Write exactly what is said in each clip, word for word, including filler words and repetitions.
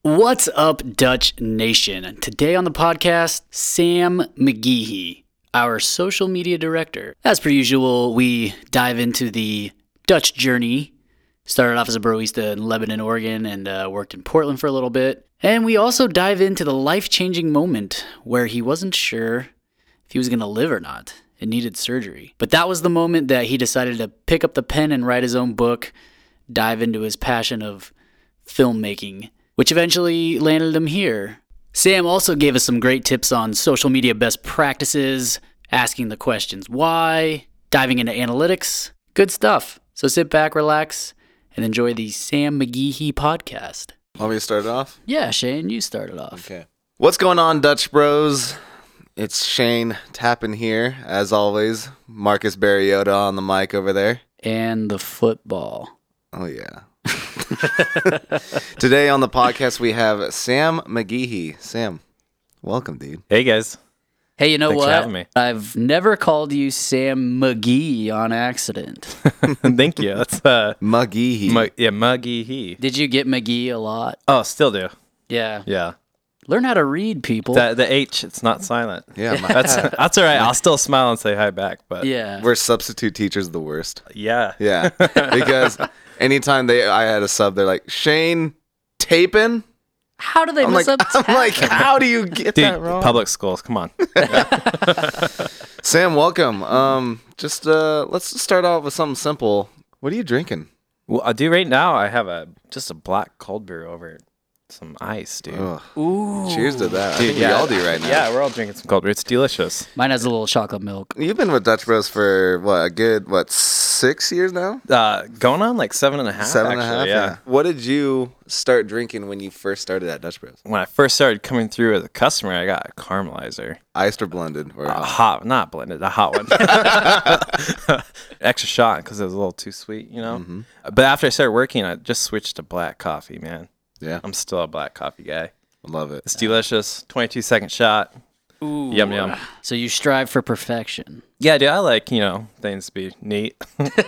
What's up, Dutch Nation? Today on the podcast, Sam McGeehee, our social media director. As per usual, we dive into the Dutch journey. Started off as a broista in Lebanon, Oregon, and uh, worked in Portland for a little bit. And we also dive into the life-changing moment where he wasn't sure if he was going to live or not and needed surgery. But that was the moment that he decided to pick up the pen and write his own book, dive into his passion of filmmaking, which eventually landed him here. Sam also gave us some great tips on social media best practices, asking the questions why, diving into analytics. Good stuff. So sit back, relax, and enjoy the Sam McGeehee podcast. Want me to start it off? Yeah, Shane, you started off. Okay. What's going on, Dutch Bros? It's Shane Tappin here, as always. Marcus Barriota on the mic over there. And the football. Oh, yeah. Today on the podcast, we have Sam McGeehee. Sam, welcome, dude. Hey, guys. Hey, you know Thanks what? for having me. I've never called you Sam McGee on accident. Thank you. That's uh, McGeehee. Mu- yeah, Muggy he. Did you get McGee a lot? Oh, still do. Yeah. Yeah. Learn how to read, people. The, the H, it's not silent. yeah, my, That's that's all right. I'll still smile and say hi back. But yeah. we're substitute teachers the worst. yeah. Yeah, because anytime they, I had a sub, they're like, Shane Tapin? How do they I'm mess like, up? I'm like, how do you get Dude, that wrong? public schools, come on. Sam, welcome. Um, just uh, let's start off with something simple. What are you drinking? Well, I do right now. I have a just a black cold brew over some ice, dude. Ugh. Ooh. Cheers to that. I Dude, think yeah. we all do right now. Yeah, we're all drinking some cold brew. It's delicious. Mine has a little chocolate milk. You've been with Dutch Bros for what, a good what six years now? Uh, going on like seven and a half. Seven and a half. actually, Yeah. What did you start drinking when you first started at Dutch Bros? When I first started coming through as a customer, I got a caramelizer. Iced or blended? Or A hot, not blended, a hot one. Extra shot because it was a little too sweet, you know. Mhm. But after I started working, I just switched to black coffee, man. Yeah, I'm still a black coffee guy. love it. It's delicious. twenty-two second shot. Ooh. Yum, yum. So you strive for perfection. Yeah, dude, I like, you know, things to be neat.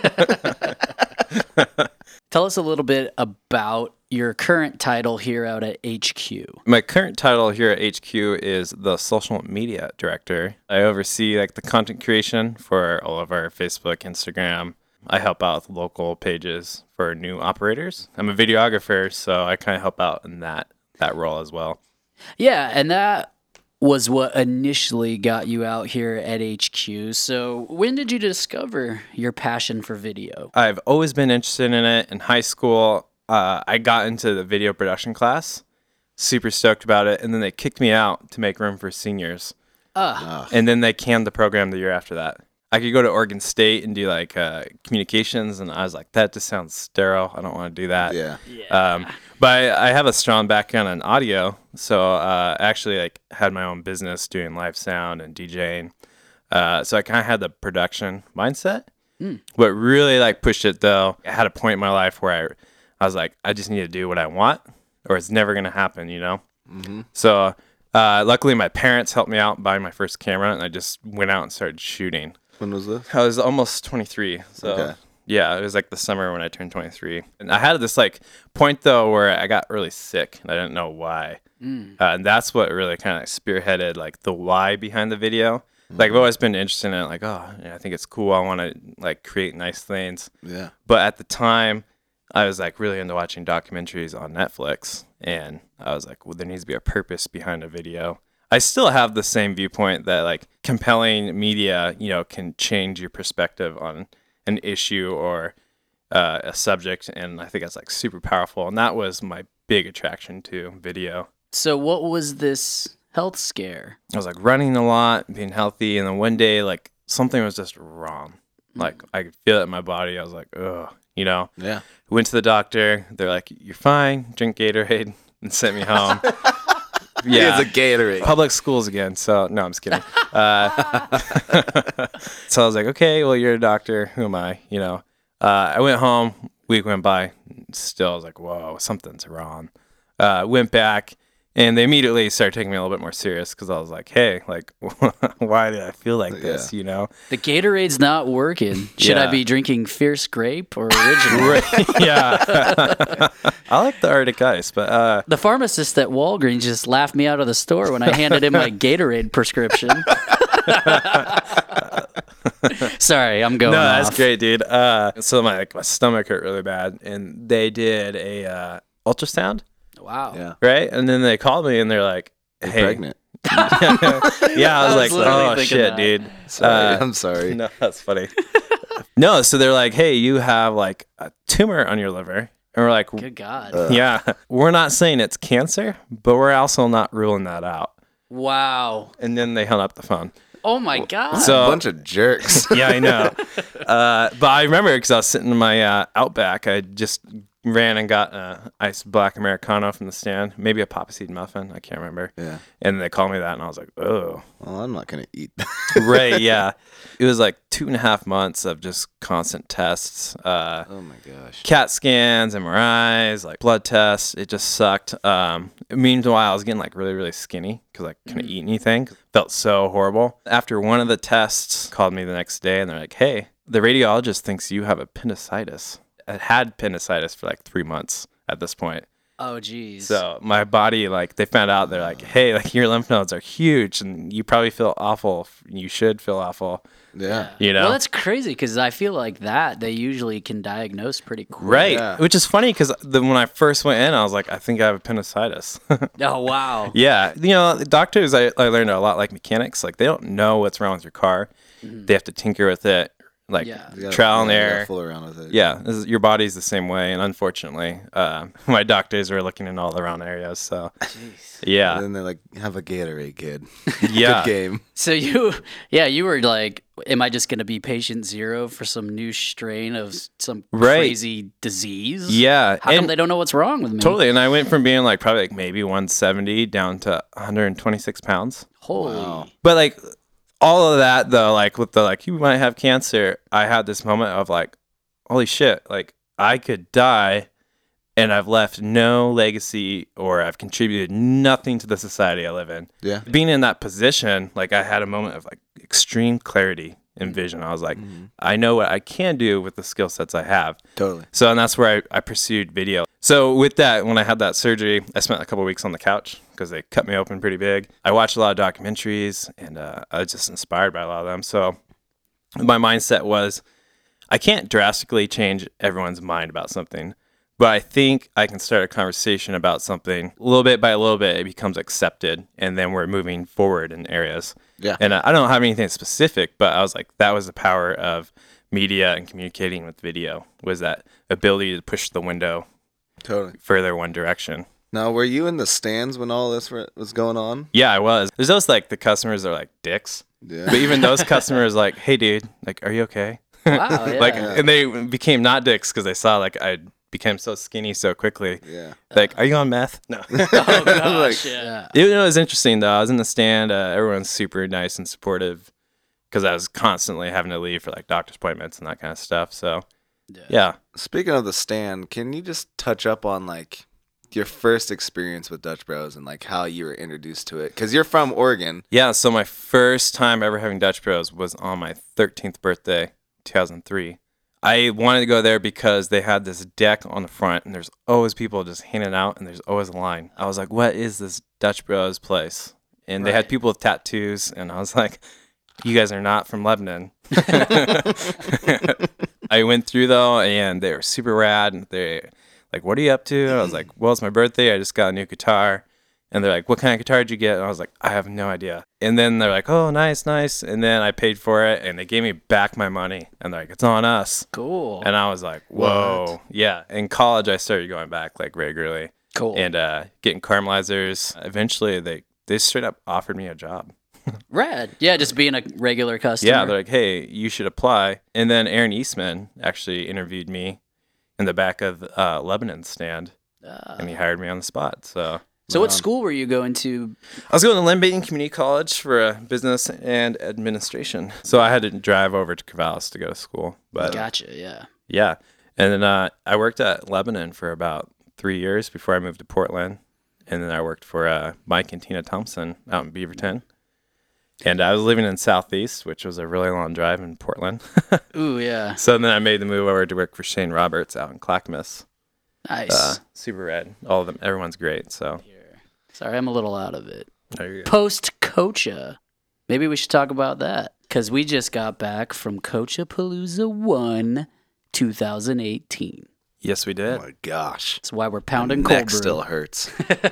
Tell us a little bit about your current title here out at H Q. My current title here at H Q is the social media director. I oversee like the content creation for all of our Facebook, Instagram. I help out with local pages for new operators. I'm a videographer, so I kind of help out in that that role as well. Yeah, and that was what initially got you out here at H Q. So when did you discover your passion for video? I've always been interested in it. In high school, uh, I got into the video production class, super stoked about it, and then they kicked me out to make room for seniors. Ah, And then they canned the program the year after that. I could go to Oregon State and do like uh, communications, and I was like, that just sounds sterile. I don't want to do that. Yeah, yeah. Um, but I, I have a strong background in audio, so uh, I actually like had my own business doing live sound and DJing. Uh, so I kind of had the production mindset. Mm. What really like pushed it though, I had a point in my life where I, I was like, I just need to do what I want, or it's never gonna happen, you know. mm-hmm. So uh, luckily, my parents helped me out buying my first camera, and I just went out and started shooting. When was this? I was almost twenty-three, so Okay. yeah, it was like the summer when I turned twenty-three. And I had this like point though where I got really sick, and I didn't know why. Mm. Uh, and that's what really kind of spearheaded like the why behind the video. Like I've always been interested in it, like, oh, yeah, I think it's cool. I want to like create nice things. Yeah, But at the time, I was like really into watching documentaries on Netflix, and I was like, well, there needs to be a purpose behind a video. I still have the same viewpoint that like compelling media, you know, can change your perspective on an issue or uh, a subject, and I think that's like super powerful. And that was my big attraction to video. So what was this health scare? I was like running a lot, being healthy, and then one day like something was just wrong. Like I could feel it in my body. I was like, ugh, you know. yeah. Went to the doctor. They're like, you're fine. Drink Gatorade, and sent me home. Yeah, it's a Gatorade. Public schools again. So no, I'm just kidding. Uh, so I was like, okay, well, you're a doctor. Who am I? You know. Uh, I went home. Week went by. Still, I was like, whoa, something's wrong. Uh, went back, And they immediately started taking me a little bit more serious because I was like, hey, like, why did I feel like this, Yeah. you know? The Gatorade's not working. Should I Yeah. be drinking Fierce Grape or Original? Right. Yeah. I like the Arctic Ice, but uh, The pharmacist at Walgreens just laughed me out of the store when I handed him my Gatorade prescription. Sorry, I'm going no, off. that's great, dude. Uh, so my, like, my stomach hurt really bad, and they did a uh, ultrasound, Wow. Yeah. right? And then they called me, and they're like, You're hey. pregnant. Yeah, I was I like, was literally oh, thinking shit, that. dude. Sorry. Uh, I'm sorry. No, that's funny. No, so they're like, hey, you have like a tumor on your liver. And we're like, Good God. Uh, yeah, we're not saying it's cancer, but we're also not ruling that out. Wow. And then they hung up the phone. Oh my God. So- a bunch of jerks. Yeah, I know. uh, but I remember because I was sitting in my uh, Outback, I just ran and got a iced black Americano from the stand, maybe a poppy seed muffin, I can't remember. Yeah. And they called me that, and I was like, oh. Well, I'm not gonna eat that. Right, yeah. It was like two and a half months of just constant tests. Uh, Oh my gosh. CAT scans, M R Is, like blood tests. It just sucked. Um, meanwhile, I was getting like really, really skinny because I couldn't eat anything. Felt so horrible. After one of the tests, called me the next day and they're like, "Hey, the radiologist thinks you have appendicitis." I had appendicitis for like three months at this point. Oh, geez. So my body, like, they found out. They're like, "Hey, like your lymph nodes are huge, and you probably feel awful. You should feel awful." Yeah. You know? Well, that's crazy because I feel like that they usually can diagnose pretty quick. Right, Yeah. which is funny because when I first went in, I was like, I think I have appendicitis. Oh, wow. Yeah, you know, the doctors, I, I learned are a lot like mechanics. Like, they don't know what's wrong with your car. They have to tinker with it, like Yeah. You gotta- trial and yeah, you gotta error. Fool around with it. Yeah, this is, your body's the same way. And unfortunately, uh, my doctors were looking in all the wrong areas. So, Jeez. And yeah, then they're like, have a Gatorade, kid. yeah. Good game. So you, yeah, you were like, am I just going to be patient zero for some new strain of s- some Right. crazy disease? Yeah, How come and they don't know what's wrong with me? totally. And I went from being like probably like maybe one seventy down to one hundred twenty-six pounds. Holy. Wow. But like all of that though, like with the like you might have cancer, I had this moment of like, holy shit, like I could die and I've left no legacy or I've contributed nothing to the society I live in. Yeah. Being in that position, like I had a moment of like extreme clarity and vision. I was like, I know what I can do with the skill sets I have. Totally. So, and that's where I, I pursued video. So with that, when I had that surgery, I spent a couple weeks on the couch because they cut me open pretty big. I watched a lot of documentaries and uh, I was just inspired by a lot of them. So my mindset was, I can't drastically change everyone's mind about something, but I think I can start a conversation about something a little bit by a little bit. It becomes accepted and then we're moving forward in areas. Yeah. And uh, I don't have anything specific, but I was like, that was the power of media and communicating with video, was that ability to push the window Totally. further one direction. Now, were you in the stands when all this were, was going on? Yeah, I was. There's those like the customers are like dicks, Yeah. but even those customers like, hey, dude, like, are you okay? Wow, yeah. Like, and they became not dicks because they saw like I became so skinny so quickly. Yeah. Like, are you on meth? No. Oh, gosh, Like- yeah. It, it was interesting though. I was in the stand. Uh, everyone's super nice and supportive because I was constantly having to leave for like doctor's appointments and that kind of stuff. So, yeah. Speaking of the stand, can you just touch up on like your first experience with Dutch Bros and like how you were introduced to it? Because you're from Oregon. Yeah, so my first time ever having Dutch Bros was on my thirteenth birthday, two thousand three. I wanted to go there because they had this deck on the front, and there's always people just hanging out, and there's always a line. I was like, what is this Dutch Bros place? And they had Right. people with tattoos, and I was like, you guys are not from Lebanon. I went through, though, and they were super rad, and they like, what are you up to? I was like, well, it's my birthday. I just got a new guitar. And they're like, what kind of guitar did you get? And I was like, I have no idea. And then they're like, oh, nice, nice. And then I paid for it, and they gave me back my money. And they're like, it's on us. Cool. And I was like, whoa. What? Yeah. In college, I started going back like regularly Cool. and uh, getting caramelizers. Eventually, they, they straight up offered me a job. Rad. Yeah, just being a regular customer. Yeah, they're like, hey, you should apply. And then Aaron Eastman actually interviewed me in the back of uh, Lebanon's stand, Ah. and he hired me on the spot. So So what school were you going to? I was going to Limbaton Community College for uh, business and administration. So I had to drive over to Corvallis to go to school. But Gotcha, yeah. yeah. And then uh, I worked at Lebanon for about three years before I moved to Portland. and then I worked for uh, Mike and Tina Thompson out in Beaverton. And I was living in Southeast, which was a really long drive in Portland. Ooh, yeah. So then I made the move over to work for Shane Roberts out in Clackamas. Nice. Uh, super rad. All of them, everyone's great. So Sorry, I'm a little out of it. there you go. Post Cocha. Maybe we should talk about that because we just got back from Coachapalooza one twenty eighteen. Yes, we Oh did. my gosh. That's why we're pounding My cold neck brew. still hurts.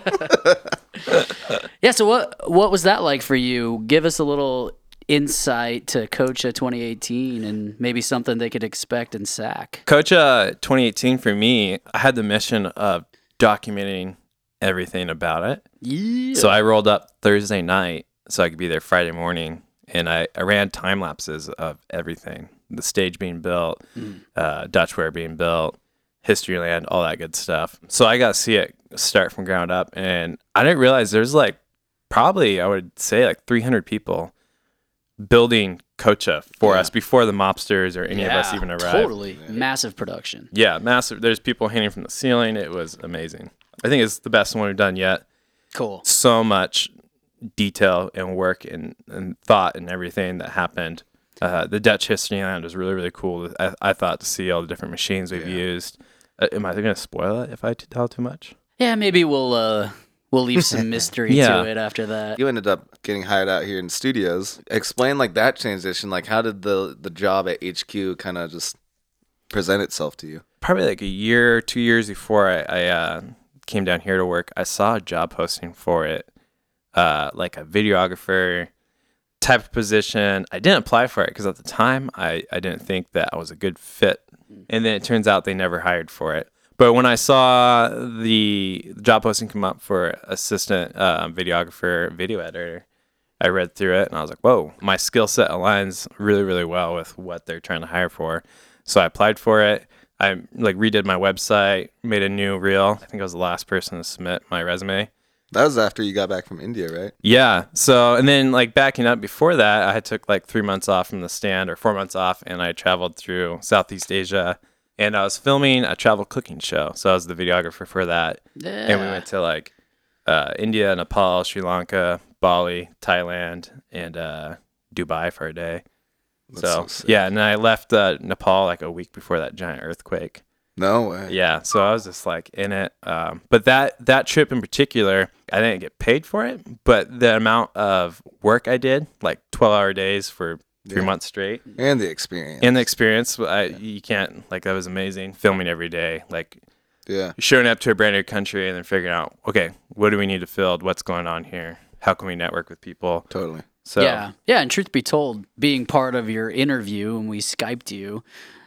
Yeah, so what what was that like for you? Give us a little insight to Cocha twenty eighteen and maybe something they could expect in S A C. Cocha twenty eighteen for me, I had the mission of documenting everything about it. Yeah. So I rolled up Thursday night so I could be there Friday morning, and I, I ran time lapses of everything. The stage being built, Mm. uh, Dutchware being built, Historyland, all that good stuff. So I got to see it start from ground up, and I didn't realize there's like probably, I would say like three hundred people building Cocha for Yeah. us before the mobsters or any yeah, of us even arrived. Totally. Massive production. Yeah, massive. There's people hanging from the ceiling. It was amazing. I think it's the best one we've done yet. Cool. So much detail and work and, and thought and everything that happened. Uh, the Dutch Historyland was really, really cool. I, I thought to see all the different machines we've Yeah. used. Uh, am I going to spoil it if I t- tell too much? Yeah, maybe we'll uh we'll leave some mystery Yeah. to it after that. You ended up getting hired out here in studios. Explain like that transition. Like how did the the job at H Q kind of just present itself to you? Probably like a year, two years before I, I uh, came down here to work, I saw a job posting for it, uh, like a videographer type of position. I didn't apply for it because at the time I, I didn't think that I was a good fit. And then it turns out they never hired for it. But when I saw the job posting come up for assistant uh, videographer, video editor, I read through it and I was like, whoa, my skill set aligns really, really well with what they're trying to hire for. So I applied for it. I like redid my website, made a new reel. I think I was the last person to submit my resume. That was after you got back from India, right? Yeah. So, and then like backing up before that, I had took like three months off from the stand or four months off, and I traveled through Southeast Asia, and I was filming a travel cooking show. So I was the videographer for that. Yeah. And we went to like uh, India, Nepal, Sri Lanka, Bali, Thailand, and uh, Dubai for a day. That's So, so sick. yeah, and I left uh, Nepal like a week before that giant earthquake. No way. Yeah, so I was just like in it. Um, but that that trip in particular, I didn't get paid for it, but the amount of work I did, like twelve hour days for three Yeah. months straight, And the experience. and the experience, I you can't like that was amazing. Filming every day, like yeah. showing up to a brand new country and then figuring out, okay, what do we need to fill? What's going on here? How can we network with people? Totally. So Yeah, yeah, and truth be told, being part of your interview when we Skyped you,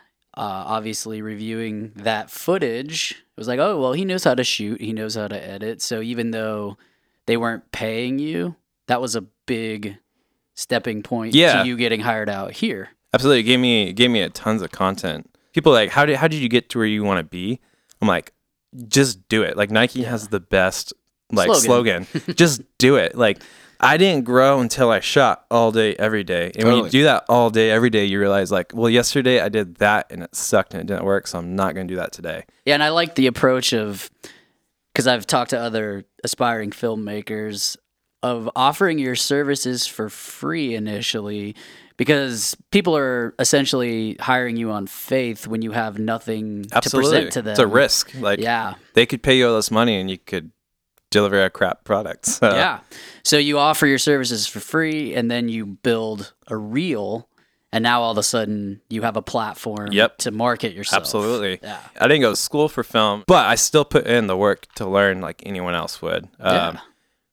uh, obviously reviewing that footage, it was like, oh, well, he knows how to shoot, he knows how to edit. So even though they weren't paying you, that was a big stepping point Yeah. to you getting hired out here. absolutely, it gave me it gave me a tons of content. People are like, how did how did you get to where you want to be? I'm like, just do it. Like Nike has the best like Slogan. slogan. Just do it. Like I didn't grow until I shot all day every day. And when Totally. you do that all day every day, you realize like, well, yesterday I did that and it sucked and it didn't work, so I'm not going to do that today. Yeah, and I like the approach of, because I've talked to other aspiring filmmakers, of offering your services for free initially, because people are essentially hiring you on faith when you have nothing Absolutely. to present to them. It's a risk. Like Yeah, they could pay you all this money and you could deliver a crap product. So, yeah. So you offer your services for free, and then you build a reel, and now all of a sudden you have a platform Yep. to market yourself. Absolutely. Yeah. I didn't go to school for film, but I still put in the work to learn like anyone else would. Yeah. Um,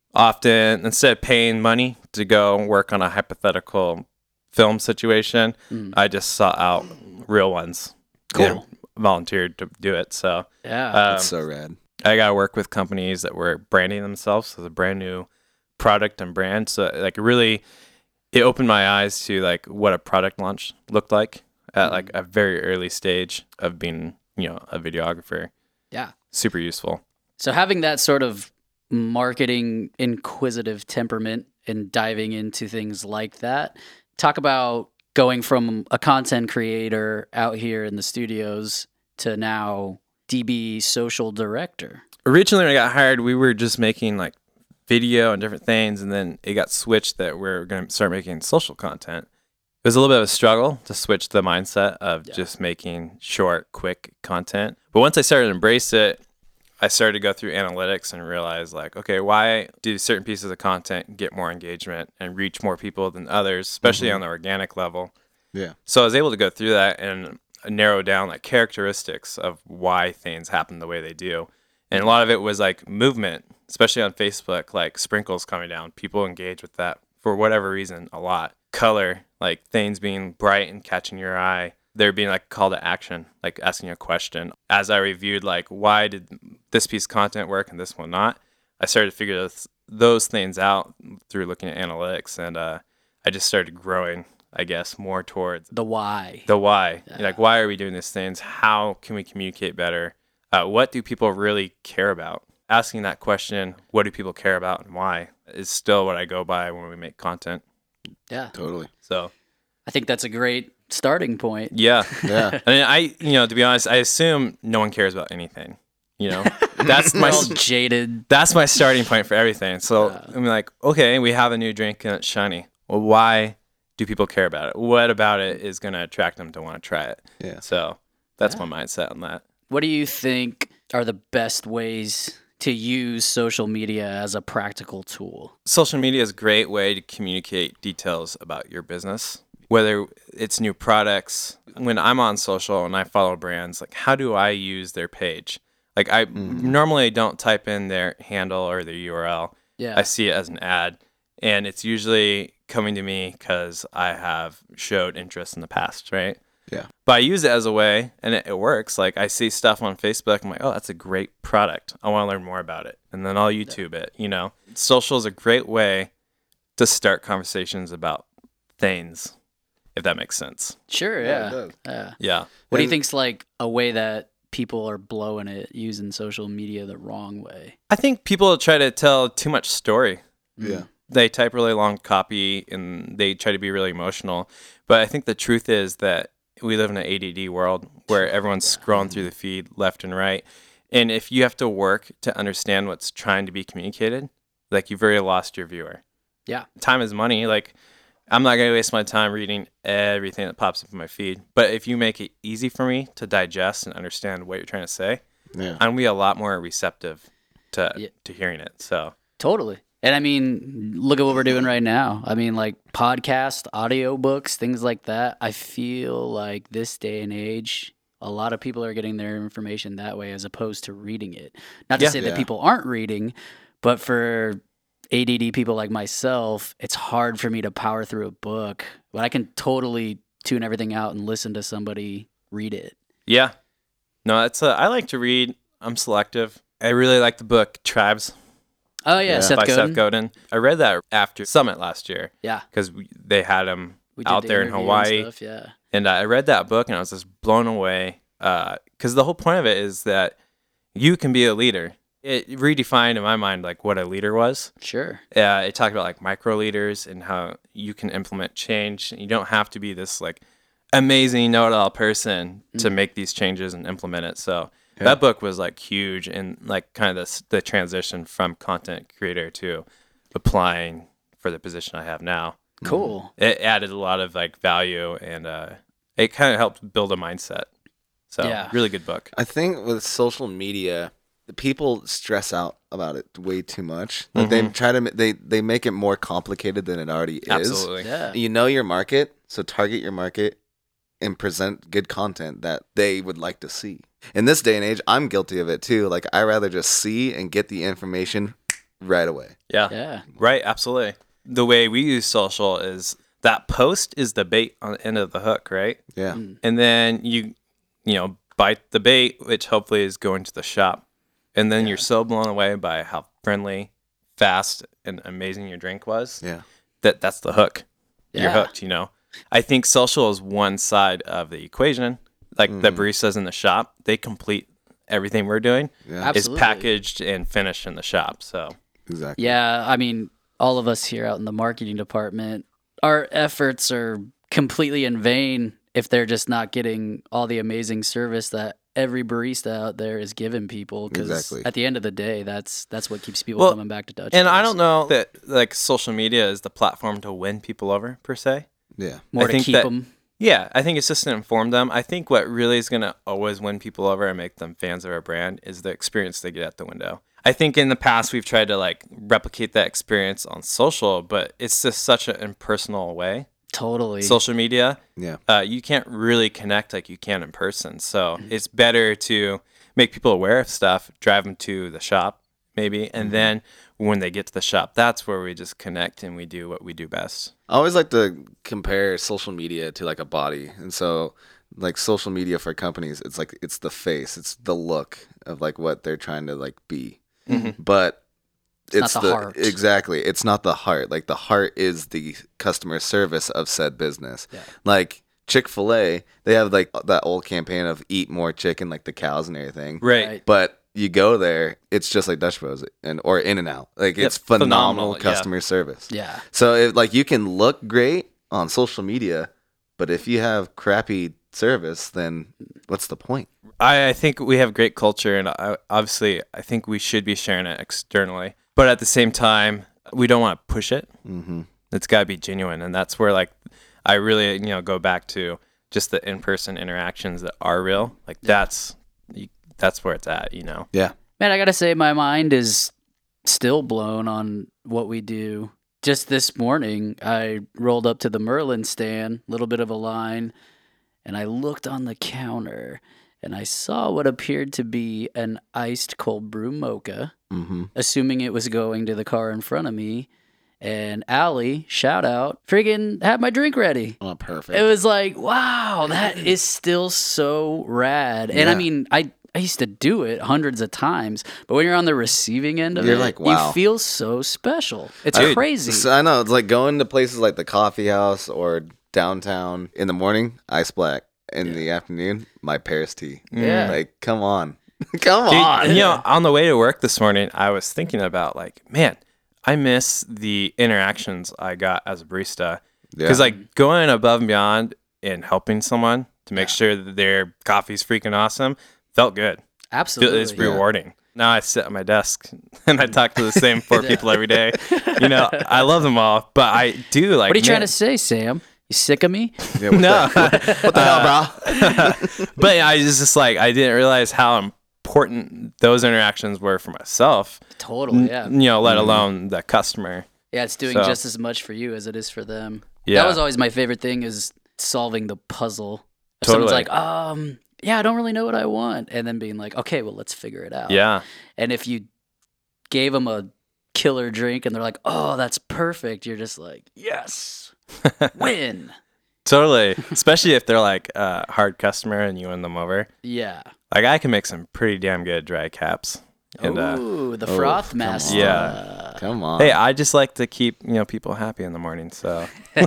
often, instead of paying money to go work on a hypothetical film situation, Mm. I just sought out real ones. Cool. and volunteered to do it. So Yeah. um, That's so rad. I got to work with companies that were branding themselves as a brand new product and brand. So like really, it opened my eyes to like what a product launch looked like at like a very early stage of being, you know, a videographer. yeah. Super useful. So having that sort of marketing inquisitive temperament and diving into things like that, talk about going from a content creator out here in the studios to now D B social director. originally when I got hired, we were just making like video and different things, and then it got switched that we're going to start making social content. It was a little bit of a struggle to switch the mindset of yeah. just making short, quick content. But once I started to embrace it, I started to go through analytics and realize like, okay, why do certain pieces of content get more engagement and reach more people than others, especially mm-hmm. on the organic level? Yeah. So I was able to go through that and narrow down like characteristics of why things happen the way they do. And a lot of it was like movement, especially on Facebook, like sprinkles coming down. People engage with that for whatever reason a lot. Color, like things being bright and catching your eye. There being like a call to action, like asking a question. As I reviewed like why did this piece of content work and this one not, I started to figure those, those things out through looking at analytics, and uh, I just started growing, I guess, more towards the why. The why. Yeah. Like, why are we doing these things? How can we communicate better? Uh, what do people really care about? Asking that question, what do people care about and why, is still what I go by when we make content. Yeah. Totally. So I think that's a great starting point. Yeah. Yeah. I mean, I, you know, to be honest, I assume no one cares about anything. You know, that's my all jaded. That's my starting point for everything. So Yeah. I'm like, okay, we have a new drink and it's shiny. Well, why do people care about it? What about it is going to attract them to want to try it? Yeah. So that's Yeah. my mindset on that. What do you think are the best ways to use social media as a practical tool? Social media is a great way to communicate details about your business, whether it's new products. When I'm on social and I follow brands, like how do I use their page? Like I mm. normally don't type in their handle or their U R L. Yeah. I see it as an ad, and it's usually coming to me because I have showed interest in the past, right? Yeah. But I use it as a way, and it, it works. Like I see stuff on Facebook, I'm like, oh, that's a great product. I want to learn more about it, and then I'll YouTube it. You know, social is a great way to start conversations about things, if that makes sense. Sure. Yeah, Yeah. it does. Yeah. Yeah. What do you And- think's like a way that people are blowing it using social media the wrong way? I think people try to tell too much story. Yeah. They type really long copy and they try to be really emotional. But I think the truth is that we live in an A D D world where everyone's scrolling through the feed left and right. And if you have to work to understand what's trying to be communicated, like you've already lost your viewer. Yeah. Time is money. Like I'm not going to waste my time reading everything that pops up in my feed. But if you make it easy for me to digest and understand what you're trying to say, Yeah. I'm going to be a lot more receptive to Yeah. to hearing it. So Totally. And I mean, look at what we're doing right now. I mean, like podcast, audiobooks, things like that. I feel like this day and age, a lot of people are getting their information that way as opposed to reading it. Not to Yeah. say Yeah. that people aren't reading, but for A D D people like myself, it's hard for me to power through a book, but I can totally tune everything out and listen to somebody read it. yeah, no, it's a, I like to read. I'm selective. I really like the book Tribes Oh yeah, Yeah. Seth by Godin. Seth Godin. I read that after Summit last year Yeah, because they had him we did out the there in interview and Hawaii. stuff, yeah, And I read that book and I was just blown away because the whole point of it is that you can be a leader. It redefined in my mind like what a leader was. sure. Uh, it talked about like micro leaders and how you can implement change. You don't have to be this like amazing know-it-all person to Mm. make these changes and implement it. So Yeah. that book was like huge in like kind of the, the transition from content creator to applying for the position I have now. Cool. It added a lot of like value and uh, it kind of helped build a mindset. So Yeah. really good book. I think with social media, the people stress out about it way too much. Like they Mhm. try to ma- they they make it more complicated than it already is. Absolutely. Yeah. You know your market, so target your market and present good content that they would like to see. In this day and age, I'm guilty of it too. Like I rather just see and get the information right away. Yeah. Yeah. Right. Absolutely. The way we use social is that post is the bait on the end of the hook, right? Yeah. Mm. And then you, you know, bite the bait, which hopefully is going to the shop. And then Yeah. you're so blown away by how friendly, fast, and amazing your drink was Yeah. that that's the hook. You're Yeah. hooked, you know? I think social is one side of the equation. Like the Mhm. baristas in the shop, they complete everything we're doing Yeah. Absolutely. is packaged and finished in the shop. So Exactly. Yeah, I mean, all of us here out in the marketing department, our efforts are completely in vain if they're just not getting all the amazing service that every barista out there is giving people, because Exactly. at the end of the day, that's that's what keeps people Well, coming back to Dutch. And I Bros. don't know that like social media is the platform to win people over per se. Yeah. more I to think keep that- them. Yeah, I think it's just to inform them. I think what really is going to always win people over and make them fans of our brand is the experience they get at the window. I think in the past we've tried to like replicate that experience on social, but it's just such an impersonal way. Totally. Social media, Yeah. uh, you can't really connect like you can in person. So it's better to make people aware of stuff, drive them to the shop maybe, and then when they get to the shop, that's where we just connect and we do what we do best. I always like to compare social media to like a body. And so like social media for companies, it's like it's the face, it's the look of like what they're trying to like be. But It's not the heart. Exactly. It's not the heart. Like the heart is the customer service of said business. Yeah. Like Chick-fil-A, they have like that old campaign of eat more chicken, like the cows and everything. Right. Right. But you go there, it's just like Dutch Bros and or In-N-Out. Like Yep, it's phenomenal, phenomenal, yeah. customer service. Yeah. So if like you can look great on social media, but if you have crappy service, then what's the point? I, I think we have great culture, and I, obviously, I think we should be sharing it externally. But at the same time, we don't want to push it. Mm-hmm. It's got to be genuine, and that's where like I really, you know, go back to just the in-person interactions that are real. Like that's you, that's where it's at, you know. Yeah. Man, I gotta say, my mind is still blown on what we do. Just this morning, I rolled up to the Merlin stand, a little bit of a line, and I looked on the counter, and I saw what appeared to be an iced cold brew mocha, Mm-hmm. assuming it was going to the car in front of me. And Allie, shout out, friggin' had my drink ready. Oh, perfect. It was like, wow, that is still so rad. And I Yeah. mean, I, I used to do it hundreds of times, but when you're on the receiving end of You're it, like, wow. you feel so special. It's Dude, crazy. So I know it's like going to places like the coffee house or downtown in the morning, ice black. In the afternoon, my Paris tea. Yeah. Like, come on. come Dude, on. you know, on the way to work this morning, I was thinking about like, man, I miss the interactions I got as a barista. Because Yeah. like going above and beyond and helping someone to make sure that their coffee's freaking awesome felt good. Absolutely. It's rewarding. Now I sit at my desk and I talk to the same four people every day. You know, I love them all, but I do like. What are you trying man- to say, Sam? You sick of me? Yeah, what No, the, what the hell, bro? but I was just like I didn't realize how important those interactions were for myself. Totally, yeah. You know, let alone the customer. Yeah, it's doing So- just as much for you as it is for them. Yeah. That was always my favorite thing, is solving the puzzle. If someone's Totally. like, um, yeah, I don't really know what I want. And then being like, okay, well, let's figure it out. Yeah. And if you gave them a killer drink and they're like, oh, that's perfect, you're just like, yes, win. Totally. Especially if they're like a hard customer and you win them over. Yeah. Like I can make some pretty damn good dry caps. And uh, Ooh, the Oh, froth come master. on. Yeah. Come on. hey, I just like to keep, you know, people happy in the morning. So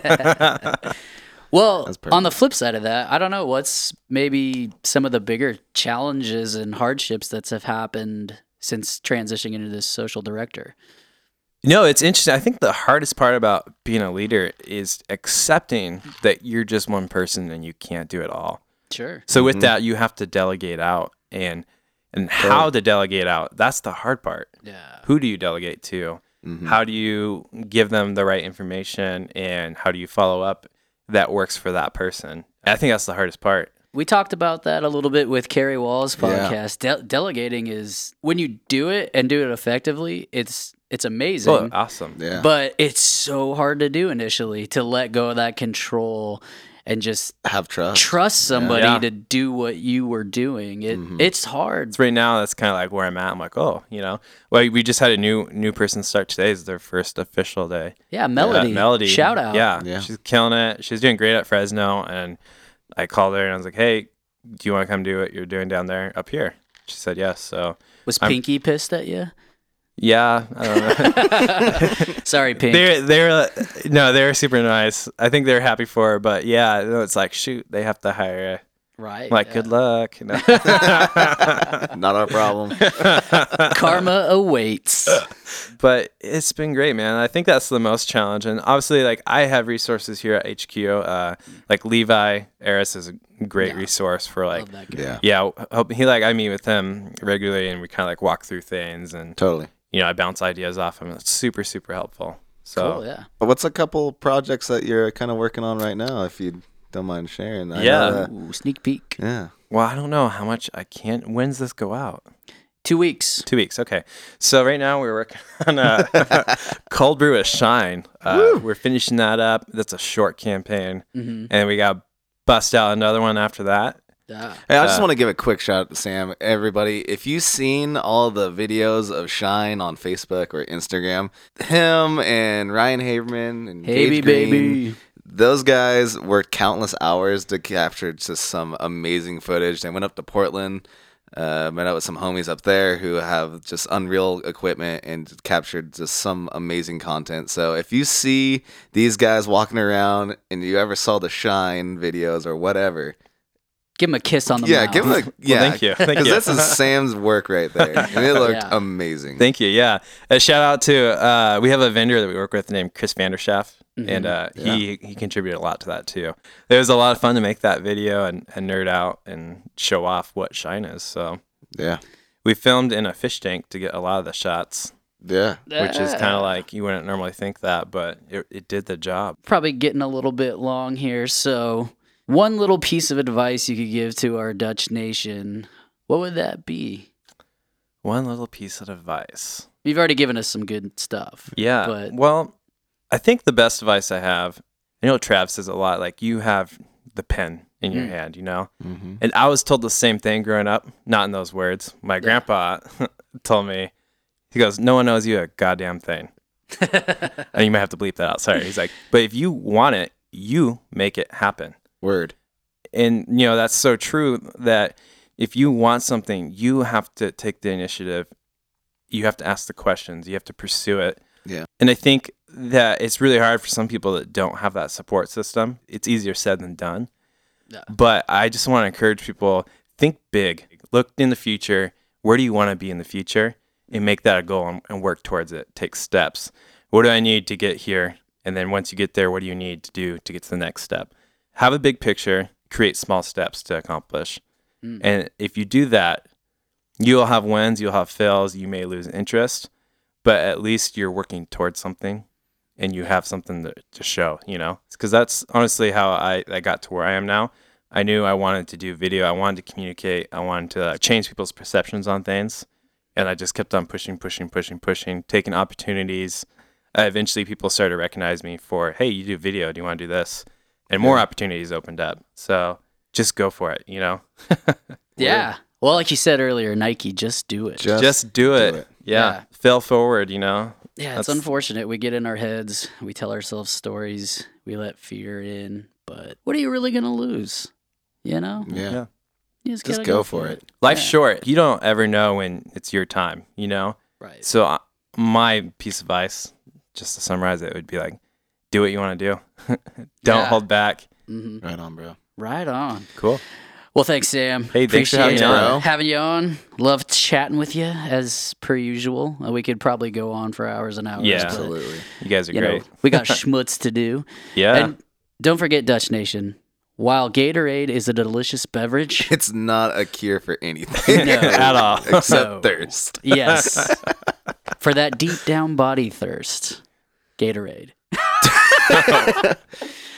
Well, That's on the perfect. flip side of that, I don't know, what's maybe some of the bigger challenges and hardships that have happened since transitioning into this social director? No, it's interesting. I think the hardest part about being a leader is accepting that you're just one person and you can't do it all. Sure. So with that, you have to delegate out, and and how to delegate out. That's the hard part. Yeah. Who do you delegate to? How do you give them the right information, and how do you follow up that works for that person? I think that's the hardest part. We talked about that a little bit with Carrie Wall's Yeah. podcast. De- delegating is, when you do it and do it effectively, it's it's amazing. Oh, awesome. Yeah. But it's so hard to do initially, to let go of that control and just Have trust. trust somebody Yeah. to do what you were doing. It It's hard. Right now, that's kind of like where I'm at. I'm like, oh, you know, well, we just had a new new person start today. It's their first official day. Yeah, Melody. Uh, Melody. Shout out. Yeah, Yeah. she's killing it. She's doing great at Fresno. And I called her and I was like, hey, do you want to come do what you're doing down there up here? She said yes. So Was I'm- Pinky pissed at you? yeah, I don't know. Sorry, Pink. they're they're uh, no, they're super nice. I think they're happy for her. But yeah, no, it's like shoot, they have to hire Right. Like, yeah. good luck. No. Not our problem. Karma awaits. But it's been great, man. I think that's the most challenge. And obviously, like, I have resources here at H Q. Uh, like Levi Aris is a great Yeah. resource for like, Love that guy. Yeah, yeah, hope, he like I meet with him regularly, and we kind of like walk through things, and totally. you know, I bounce ideas off him. It's super, super helpful. So Cool, yeah. But what's a couple projects that you're kind of working on right now, if you don't mind sharing? I know Yeah. that- Ooh, sneak peek. yeah. well, I don't know how much I can't. When's this go out? Two weeks. Two weeks. Okay. So right now we're working on uh, Cold Brew with Shine. Uh, we're finishing that up. That's a short campaign, Mm-hmm. and we got bust out another one after that. Yeah. Hey, I just Uh, want to give a quick shout out to Sam. Everybody, if you've seen all the videos of Shine on Facebook or Instagram, him and Ryan Haberman and Hey, Gage Green, baby. those guys worked countless hours to capture just some amazing footage. They went up to Portland, uh, met up with some homies up there who have just unreal equipment and captured just some amazing content. So if you see these guys walking around and you ever saw the Shine videos or whatever, Give him a kiss on the yeah, mouth. give him a yeah. thank you. Thank Because you. this is Sam's work right there, and it looked Yeah. amazing. Thank you. Yeah. A shout out to uh, we have a vendor that we work with named Chris Vanderschaff, Mhm. and uh, he he contributed a lot to that too. It was a lot of fun to make that video and, and nerd out and show off what Shine is. So Yeah, we filmed in a fish tank to get a lot of the shots, yeah. which is kind of like you wouldn't normally think that, but it, it did the job. Probably getting a little bit long here, so one little piece of advice you could give to our Dutch nation, what would that be? One little piece of advice. You've already given us some good stuff. Yeah. But Well, I think the best advice I have, I know Trav says a lot, like you have the pen in your Mm. hand, you know? Mm-hmm. And I was told the same thing growing up, not in those words. My grandpa told me, he goes, no one knows you a goddamn thing. And you might have to bleep that out. Sorry. He's like, but if you want it, you make it happen. Word. And, you know, that's so true that if you want something, you have to take the initiative. You have to ask the questions. You have to pursue it. Yeah. And I think that it's really hard for some people that don't have that support system. It's easier said than done. Yeah. But I just want to encourage people, think big. Look in the future. Where do you want to be in the future? And make that a goal and, and work towards it. Take steps. What do I need to get here? And then once you get there, what do you need to do to get to the next step? Have a big picture, create small steps to accomplish. Mm. And if you do that, you'll have wins, you'll have fails, you may lose interest, but at least you're working towards something and you have something to, to show, you know? Because that's honestly how I, I got to where I am now. I knew I wanted to do video, I wanted to communicate, I wanted to uh, change people's perceptions on things. And I just kept on pushing, pushing, pushing, pushing, taking opportunities. Uh, eventually people started to recognize me for, hey, you do video, do you want to do this? And more opportunities opened up. So just go for it, you know? Yeah. Well, like you said earlier, Nike, just do it. Just, Just do it. do it. Yeah. Yeah. Fail forward, you know? Yeah, it's That's- unfortunate. We get in our heads, we tell ourselves stories, we let fear in, but what are you really going to lose? You know? Yeah. Yeah. You just, Just gotta go for it. Life's Yeah. short. You don't ever know when it's your time, you know? Right. So uh, my piece of advice, just to summarize it, would be like, do what you want to do. Don't Yeah. hold back. hmm Right on, bro. Right on. Cool. Well, thanks, Sam. Hey, thanks for having Appreciate, me uh, on. having you on. Love chatting with you as per usual. Uh, we could probably go on for hours and hours. Yeah. but, Absolutely. You guys are You know, great. we got schmutz to do. Yeah. And don't forget, Dutch Nation, while Gatorade is a delicious beverage, It's not a cure for anything No. At all. except No. thirst. yes, for that deep down body thirst, Gatorade.